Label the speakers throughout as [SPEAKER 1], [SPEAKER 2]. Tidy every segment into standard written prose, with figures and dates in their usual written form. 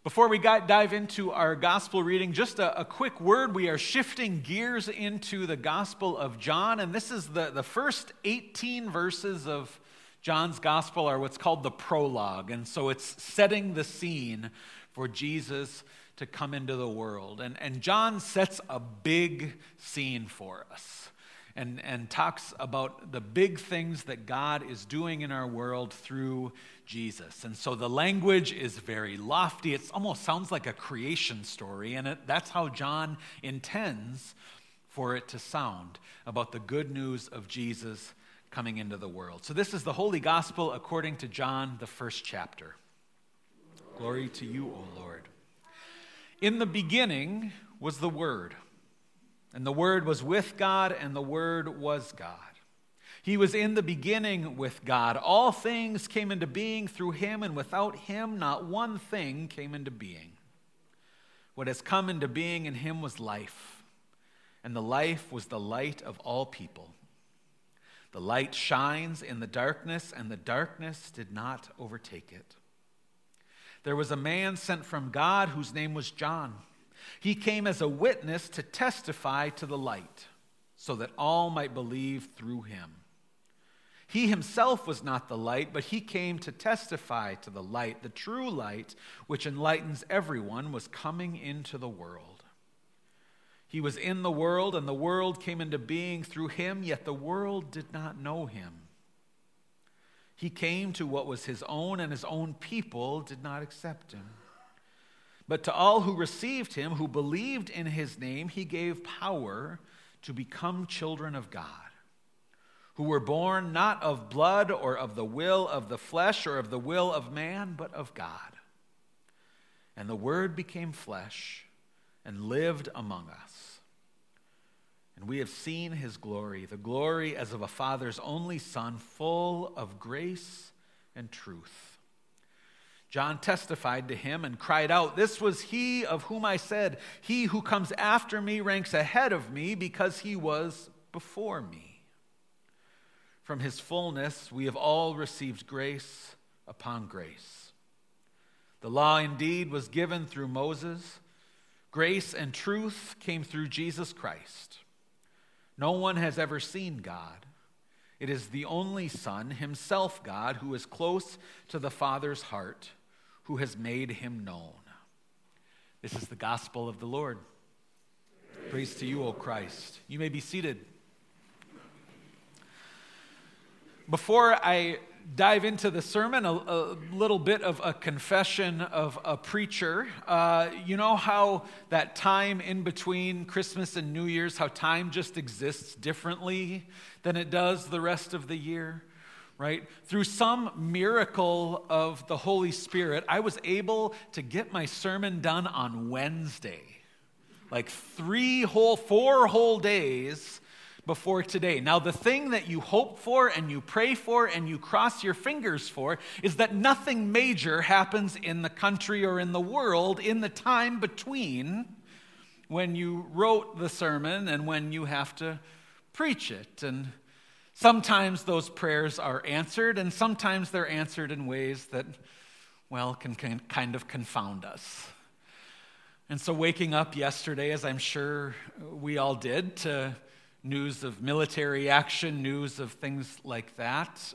[SPEAKER 1] Before we dive into our gospel reading, just a quick word. We are shifting gears into the Gospel of John, and this is the first 18 verses of John's gospel are what's called the prologue, and so it's setting the scene for Jesus to come into the world. And John sets a big scene for us and talks about the big things that God is doing in our world through Jesus. And so the language is very lofty. It almost sounds like a creation story, and that's how John intends for it to sound, about the good news of Jesus coming into the world. So this is the Holy Gospel according to John, the first chapter. Glory to you, O Lord. In the beginning was the Word, and the Word was with God, and the Word was God. He was in the beginning with God. All things came into being through him, and without him not one thing came into being. What has come into being in him was life, and the life was the light of all people. The light shines in the darkness, and the darkness did not overtake it. There was a man sent from God whose name was John. He came as a witness to testify to the light, so that all might believe through him. He himself was not the light, but he came to testify to the light. The true light, which enlightens everyone, was coming into the world. He was in the world, and the world came into being through him, yet the world did not know him. He came to what was his own, and his own people did not accept him. But to all who received him, who believed in his name, he gave power to become children of God, who were born not of blood or of the will of the flesh or of the will of man, but of God. And the Word became flesh and lived among us. And we have seen his glory, the glory as of a Father's only Son, full of grace and truth. John testified to him and cried out, "This was he of whom I said, 'He who comes after me ranks ahead of me, because he was before me.' From his fullness we have all received grace upon grace. The law indeed was given through Moses. Grace and truth came through Jesus Christ. No one has ever seen God. It is the only Son, himself God, who is close to the Father's heart, who has made him known." This is the gospel of the Lord. Praise to you, O Christ. You may be seated. Before I dive into the sermon, a little bit of a confession of a preacher. You know how that time in between Christmas and New Year's, how time just exists differently than it does the rest of the year, right? Through some miracle of the Holy Spirit, I was able to get my sermon done on Wednesday, like 4 whole days before today. Now, the thing that you hope for and you pray for and you cross your fingers for is that nothing major happens in the country or in the world in the time between when you wrote the sermon and when you have to preach it. And sometimes those prayers are answered, and sometimes they're answered in ways that, well, can kind of confound us. And so waking up yesterday, as I'm sure we all did, to news of military action, news of things like that,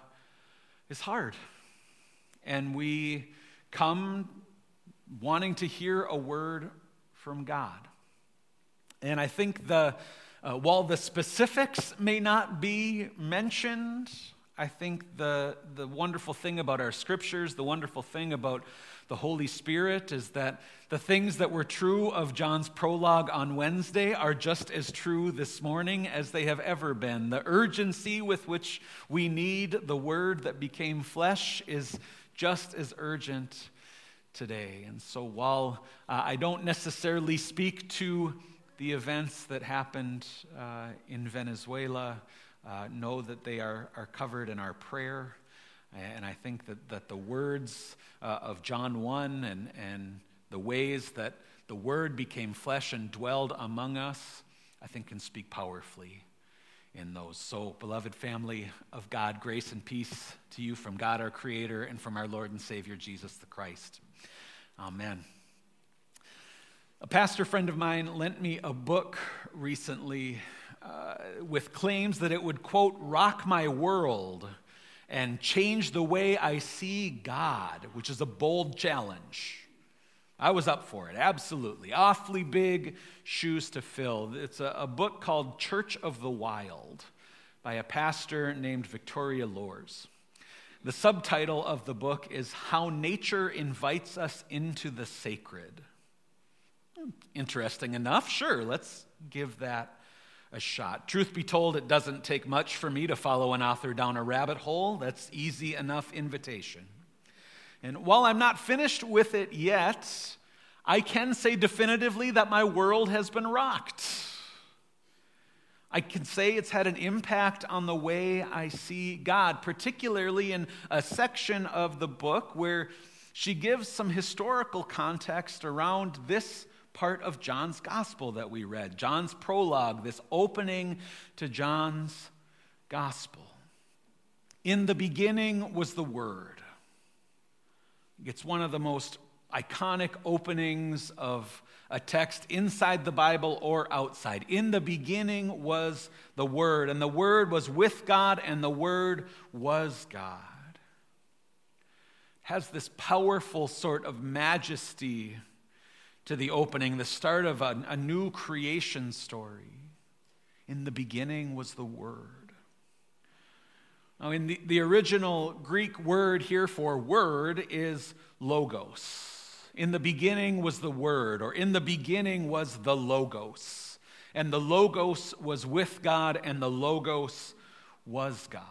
[SPEAKER 1] is hard. And we come wanting to hear a word from God. And I think while the specifics may not be mentioned, I think the wonderful thing about our scriptures, the wonderful thing about the Holy Spirit is that the things that were true of John's prologue on Wednesday are just as true this morning as they have ever been. The urgency with which we need the Word that became flesh is just as urgent today. And so while I don't necessarily speak to the events that happened in Venezuela, know that they are covered in our prayer. And I think that the words of John 1 and the ways that the Word became flesh and dwelled among us, I think can speak powerfully in those. So, beloved family of God, grace and peace to you from God our Creator and from our Lord and Savior Jesus the Christ. Amen. A pastor friend of mine lent me a book recently with claims that it would, quote, rock my world and change the way I see God, which is a bold challenge. I was up for it, absolutely. Awfully big shoes to fill. It's a book called Church of the Wild by a pastor named Victoria Loers. The subtitle of the book is How Nature Invites Us into the Sacred. Interesting enough. Sure, let's give that a shot. Truth be told, it doesn't take much for me to follow an author down a rabbit hole. That's easy enough invitation. And while I'm not finished with it yet, I can say definitively that my world has been rocked. I can say it's had an impact on the way I see God, particularly in a section of the book where she gives some historical context around this part of John's gospel that we read, John's prologue, this opening to John's gospel. In the beginning was the Word. It's one of the most iconic openings of a text inside the Bible or outside. In the beginning was the Word, and the Word was with God, and the Word was God. It has this powerful sort of majesty to the opening, the start of a new creation story. In the beginning was the Word. Now, in the original Greek word here for word is logos. In the beginning was the Word, or in the beginning was the Logos. And the Logos was with God, and the Logos was God.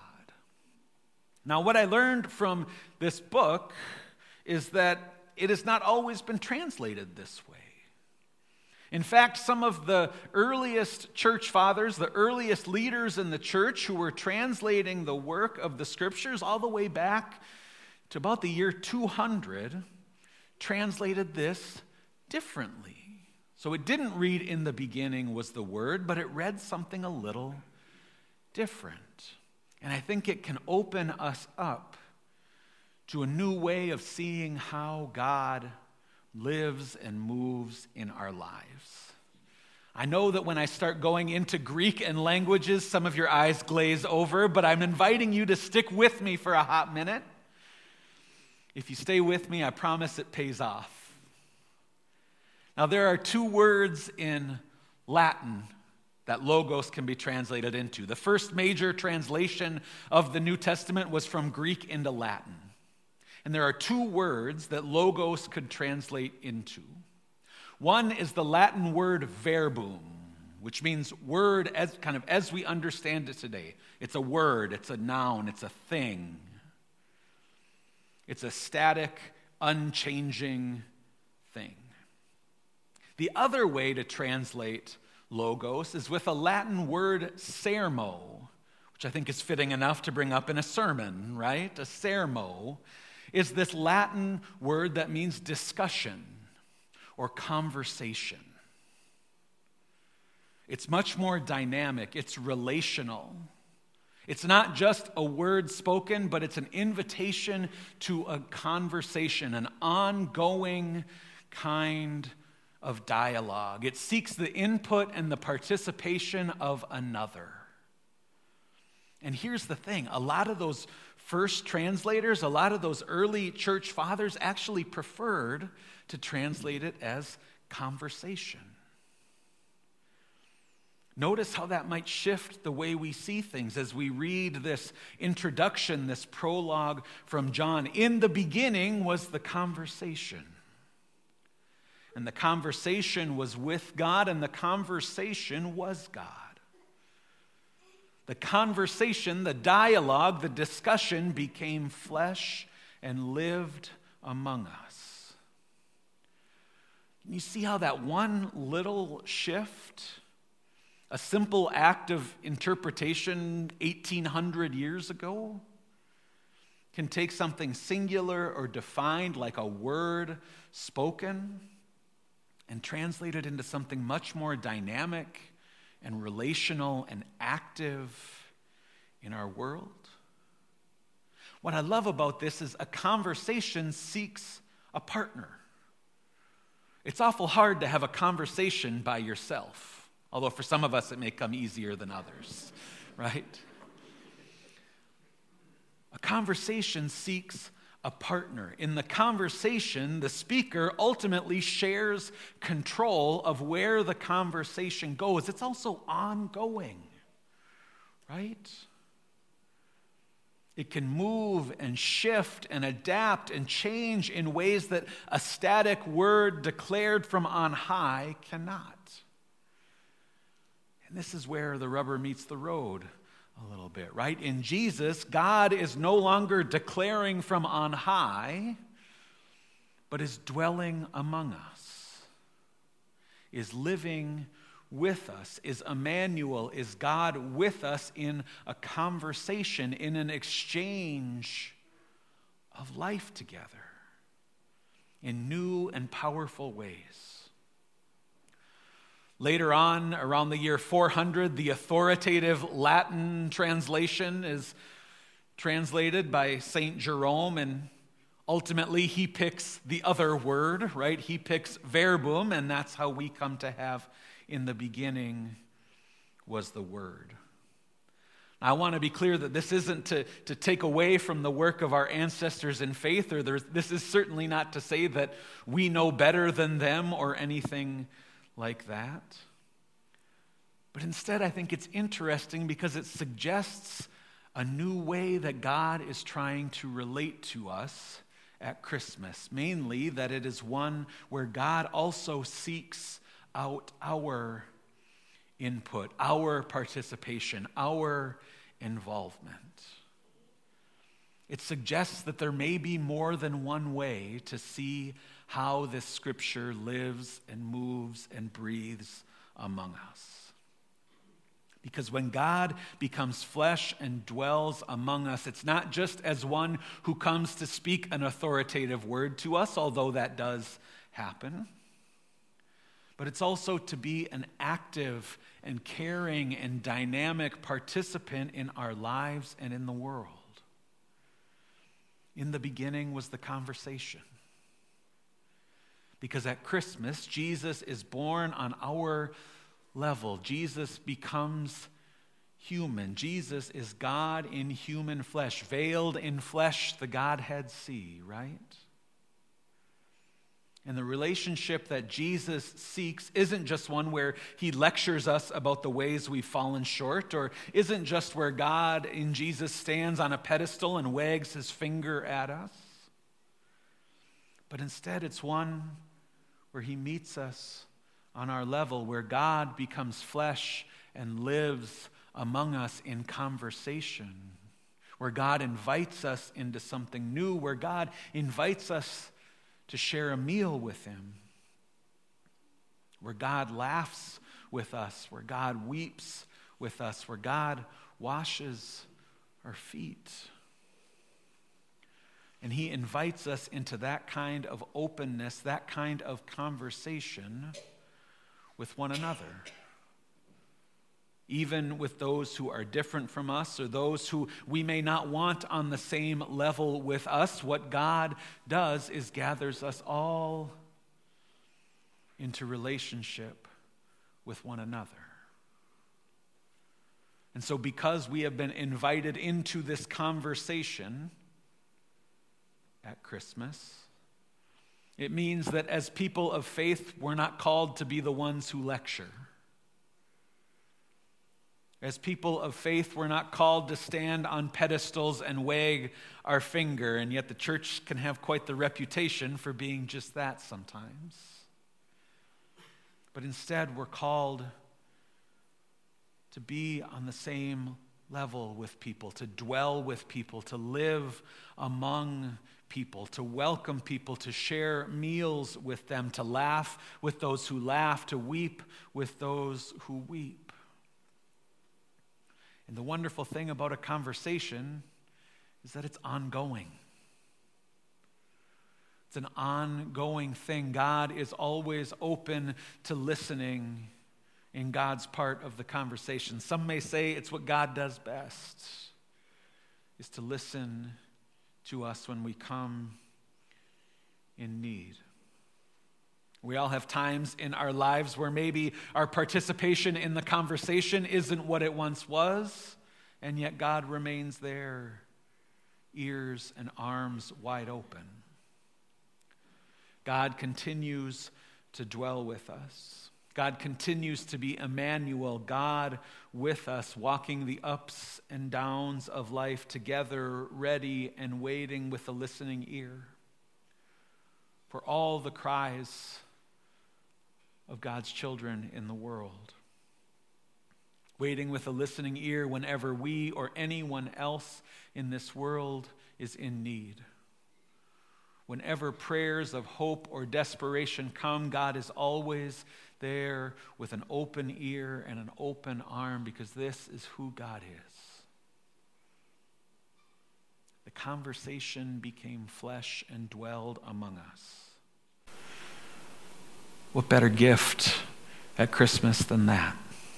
[SPEAKER 1] Now, what I learned from this book is that it has not always been translated this way. In fact, some of the earliest church fathers, the earliest leaders in the church who were translating the work of the Scriptures all the way back to about the year 200, translated this differently. So it didn't read in the beginning was the Word, but it read something a little different. And I think it can open us up to a new way of seeing how God lives and moves in our lives. I know that when I start going into Greek and languages, some of your eyes glaze over, but I'm inviting you to stick with me for a hot minute. If you stay with me, I promise it pays off. Now, there are two words in Latin that logos can be translated into. The first major translation of the New Testament was from Greek into Latin. And there are two words that logos could translate into. One is the Latin word verbum, which means word as we understand it today. It's a word, it's a noun, it's a thing. It's a static, unchanging thing. The other way to translate logos is with a Latin word sermo, which I think is fitting enough to bring up in a sermon, right? A sermo is this Latin word that means discussion or conversation. It's much more dynamic, it's relational. It's not just a word spoken, but it's an invitation to a conversation, an ongoing kind of dialogue. It seeks the input and the participation of another. And here's the thing, a lot of those first translators, a lot of those early church fathers actually preferred to translate it as conversation. Notice how that might shift the way we see things as we read this introduction, this prologue from John. In the beginning was the conversation. And the conversation was with God, and the conversation was God. The conversation, the dialogue, the discussion became flesh and lived among us. Can you see how that one little shift, a simple act of interpretation 1,800 years ago, can take something singular or defined like a word spoken and translate it into something much more dynamic and relational and active in our world? What I love about this is a conversation seeks a partner. It's awful hard to have a conversation by yourself, although for some of us it may come easier than others, right? A conversation seeks a partner. In the conversation, the speaker ultimately shares control of where the conversation goes. It's also ongoing, right? It can move and shift and adapt and change in ways that a static word declared from on high cannot. And this is where the rubber meets the road a little bit, right? In Jesus, God is no longer declaring from on high, but is dwelling among us, is living with us, is Emmanuel, is God with us in a conversation, in an exchange of life together in new and powerful ways. Later on, around the year 400, the authoritative Latin translation is translated by St. Jerome, and ultimately he picks the other word, right? He picks verbum, and that's how we come to have in the beginning was the Word. I want to be clear that this isn't to take away from the work of our ancestors in faith, or this is certainly not to say that we know better than them or anything like that. But instead, I think it's interesting because it suggests a new way that God is trying to relate to us at Christmas. Mainly that it is one where God also seeks out our input, our participation, our involvement. It suggests that there may be more than one way to see how this scripture lives and moves and breathes among us. Because when God becomes flesh and dwells among us, it's not just as one who comes to speak an authoritative word to us, although that does happen, but it's also to be an active and caring and dynamic participant in our lives and in the world. In the beginning was the conversation. Because at Christmas, Jesus is born on our level. Jesus becomes human. Jesus is God in human flesh. Veiled in flesh, the Godhead see, right? And the relationship that Jesus seeks isn't just one where he lectures us about the ways we've fallen short, or isn't just where God in Jesus stands on a pedestal and wags his finger at us. But instead, it's one where he meets us on our level, where God becomes flesh and lives among us in conversation, where God invites us into something new, where God invites us to share a meal with him, where God laughs with us, where God weeps with us, where God washes our feet. And he invites us into that kind of openness, that kind of conversation with one another. Even with those who are different from us or those who we may not want on the same level with us, what God does is gathers us all into relationship with one another. And so because we have been invited into this conversation at Christmas, it means that as people of faith, we're not called to be the ones who lecture. As people of faith, we're not called to stand on pedestals and wag our finger, and yet the church can have quite the reputation for being just that sometimes. But instead, we're called to be on the same level with people, to dwell with people, to live among people, to welcome people, to share meals with them, to laugh with those who laugh, to weep with those who weep. And the wonderful thing about a conversation is that it's ongoing. It's an ongoing thing. God is always open to listening in God's part of the conversation. Some may say it's what God does best, is to listen to us when we come in need. We all have times in our lives where maybe our participation in the conversation isn't what it once was, and yet God remains there, ears and arms wide open. God continues to dwell with us. God continues to be Emmanuel, God with us, walking the ups and downs of life together, ready and waiting with a listening ear for all the cries of God's children in the world. Waiting with a listening ear whenever we or anyone else in this world is in need. Whenever prayers of hope or desperation come, God is always there with an open ear and an open arm, because this is who God is. The conversation became flesh and dwelled among us. What better gift at Christmas than that?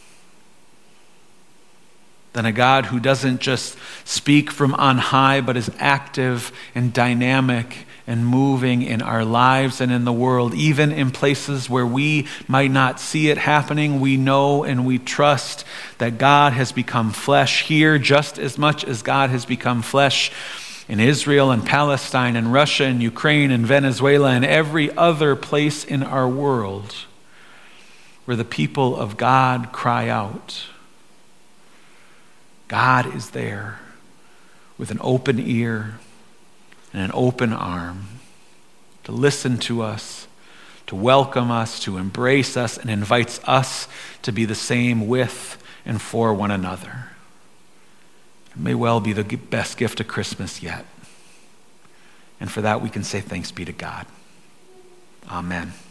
[SPEAKER 1] Than a God who doesn't just speak from on high, but is active and dynamic and moving in our lives and in the world. Even in places where we might not see it happening, we know and we trust that God has become flesh here just as much as God has become flesh in Israel and Palestine and Russia and Ukraine and Venezuela and every other place in our world where the people of God cry out. God is there with an open ear and an open arm to listen to us, to welcome us, to embrace us, and invites us to be the same with and for one another. It may well be the best gift of Christmas yet. And for that we can say thanks be to God. Amen.